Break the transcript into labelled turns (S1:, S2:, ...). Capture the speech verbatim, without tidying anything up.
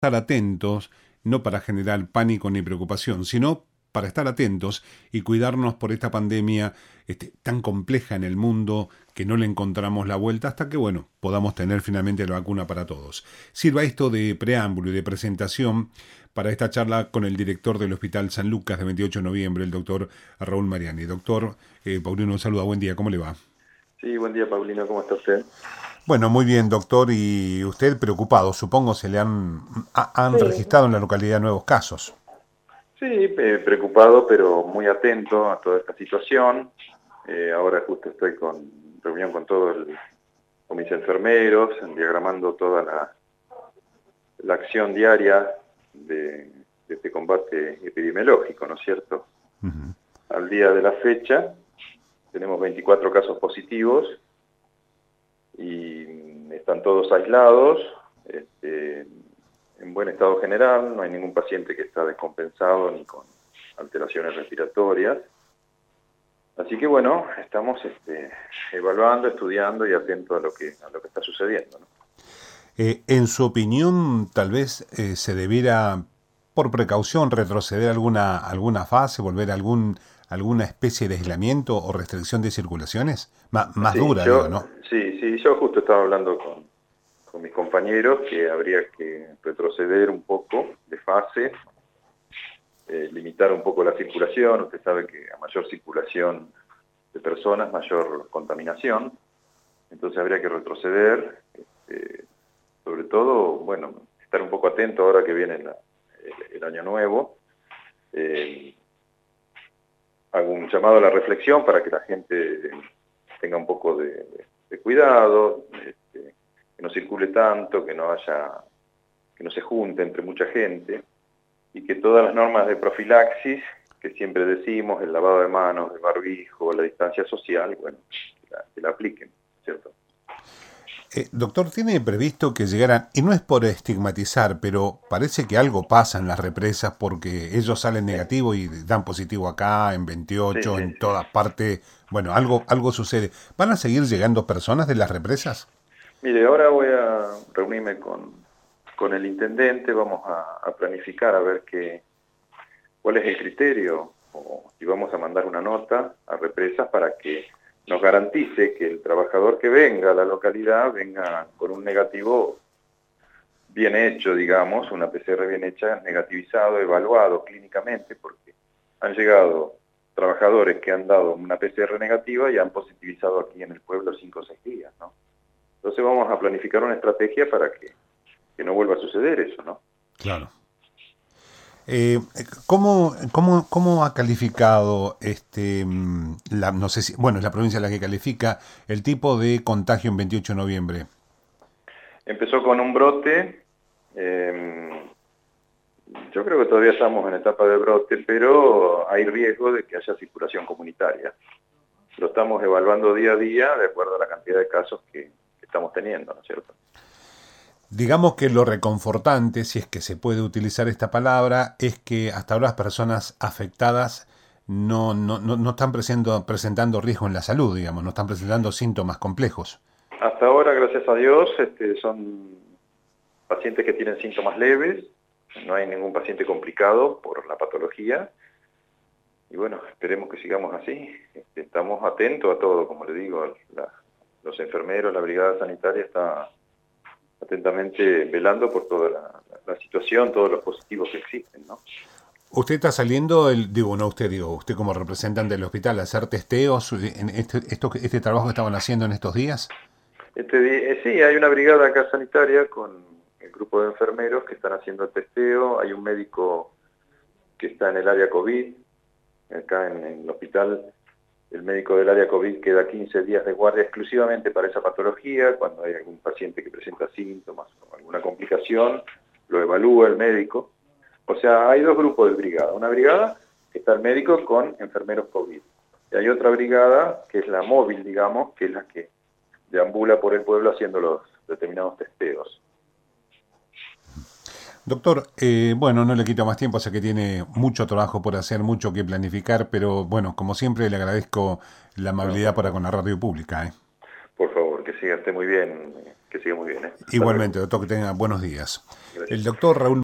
S1: estar atentos, no para generar pánico ni preocupación, sino para estar atentos y cuidarnos por esta pandemia este, tan compleja en el mundo que no le encontramos la vuelta hasta que, bueno, podamos tener finalmente la vacuna para todos. Sirva esto de preámbulo y de presentación para esta charla con el director del Hospital San Lucas de veintiocho de noviembre, el doctor Raúl Mariani. Doctor, eh, Paulino, un saludo, buen día, ¿cómo le va?
S2: Sí, buen día, Paulino, ¿cómo está usted?
S1: Bueno, muy bien, doctor, y usted preocupado, supongo se le han, ha- han
S2: Sí,
S1: registrado en la localidad nuevos casos.
S2: sí, eh, preocupado, pero muy atento a toda esta situación. Eh, ahora justo estoy con reunión con todo el, con mis enfermeros, diagramando toda la, la acción diaria de, de este combate epidemiológico, ¿no es cierto?
S1: Ujú.
S2: Al día de la fecha tenemos veinticuatro casos positivos y están todos aislados, este, en buen estado general, no hay ningún paciente que está descompensado ni con alteraciones respiratorias. Así que bueno, estamos este, evaluando, estudiando y atentos a lo que, a lo que está sucediendo, ¿no?
S1: Eh, en su opinión, tal vez eh, se debiera, por precaución, retroceder alguna, alguna fase, volver a algún, alguna especie de aislamiento o restricción de circulaciones, Ma- más
S2: Sí,
S1: dura, digo,
S2: yo,
S1: ¿no?
S2: sí, sí, yo justo estaba hablando con, con mis compañeros que habría que retroceder un poco de fase, eh, limitar un poco la circulación. Usted sabe que a mayor circulación de personas, mayor contaminación. Entonces habría que retroceder, este, sobre todo, bueno, estar un poco atento ahora que viene la- el, el año nuevo. Eh, hago un llamado a la reflexión para que la gente tenga un poco de, de- de cuidado, este, que no circule tanto, que no haya, que no se junte entre mucha gente, y que todas las normas de profilaxis que siempre decimos, el lavado de manos, el barbijo, la distancia social, bueno, que la, que la apliquen, ¿cierto?
S1: Eh, doctor, ¿tiene previsto que llegaran, y no es por estigmatizar, pero parece que algo pasa en las represas porque ellos salen
S2: Sí,
S1: negativo y dan positivo acá, en
S2: sí,
S1: veintiocho,
S2: sí,
S1: en
S2: sí.
S1: todas partes? Bueno, algo, algo sucede. ¿Van a seguir llegando personas de las represas?
S2: Mire, ahora voy a reunirme con, con el intendente, vamos a, a planificar a ver qué, cuál es el criterio, o si vamos a mandar una nota a represas para que nos garantice que el trabajador que venga a la localidad venga con un negativo bien hecho, digamos, una P C R bien hecha, negativizado, evaluado clínicamente, porque han llegado trabajadores que han dado una P C R negativa y han positivizado aquí en el pueblo cinco o seis días, ¿no? Entonces vamos a planificar una estrategia para que, que no vuelva a suceder eso, ¿no?
S1: Claro. Eh, ¿cómo, cómo, ¿Cómo ha calificado este, mm, la, no sé si, bueno, es la provincia la que califica el tipo de contagio en veintiocho de noviembre?
S2: Empezó con un brote, eh, yo creo que todavía estamos en etapa de brote, pero hay riesgo de que haya circulación comunitaria. Lo estamos evaluando día a día de acuerdo a la cantidad de casos que, que estamos teniendo, ¿no es cierto?
S1: Digamos que lo reconfortante, si es que se puede utilizar esta palabra, es que hasta ahora las personas afectadas no, no, no, no están presentando, presentando riesgo en la salud, digamos, no están presentando síntomas complejos.
S2: Hasta ahora, gracias a Dios, este, son pacientes que tienen síntomas leves, no hay ningún paciente complicado por la patología, y bueno, esperemos que sigamos así. Este, estamos atentos a todo, como le digo, la, los enfermeros, la brigada sanitaria está atentamente velando por toda la, la, la situación, todos los positivos que existen, ¿no?
S1: Usted está saliendo, el, digo, no usted, digo, usted como representante del hospital, a hacer testeos en este, esto, este trabajo que estaban haciendo en estos días.
S2: Este, eh, sí, hay una brigada acá sanitaria con el grupo de enfermeros que están haciendo el testeo, hay un médico que está en el área COVID, acá en, en el hospital. El médico del área COVID queda quince días de guardia exclusivamente para esa patología. Cuando hay algún paciente que presenta síntomas o alguna complicación, lo evalúa el médico. O sea, hay dos grupos de brigada. Una brigada que está el médico con enfermeros COVID. Y hay otra brigada que es la móvil, digamos, que es la que deambula por el pueblo haciendo los determinados testeos.
S1: Doctor, eh, bueno, no le quito más tiempo, sé que tiene mucho trabajo por hacer, mucho que planificar, pero bueno, como siempre le agradezco la
S2: No,
S1: amabilidad
S2: por
S1: para
S2: favor.
S1: con la radio pública. ¿eh?
S2: Por favor, que siga esté muy bien. que siga muy bien. ¿eh?
S1: Igualmente, doctor, que tenga buenos días.
S2: Gracias.
S1: El doctor Raúl